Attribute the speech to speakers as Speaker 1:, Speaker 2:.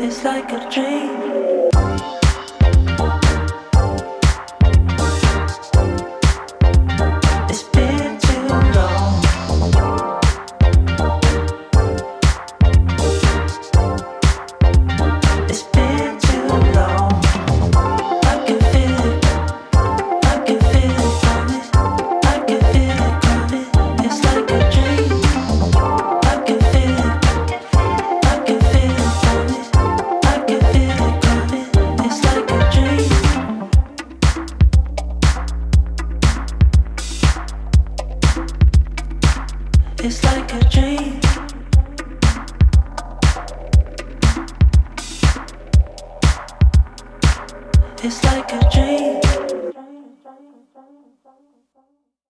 Speaker 1: It's like a dream. It's been too long. It's been too long. I can feel it. I can feel it coming. I can feel it coming. It's like a dream. I can feel it. I can feel it coming. I can feel it coming. It's like a dream. It's like a dream. It's like a dream.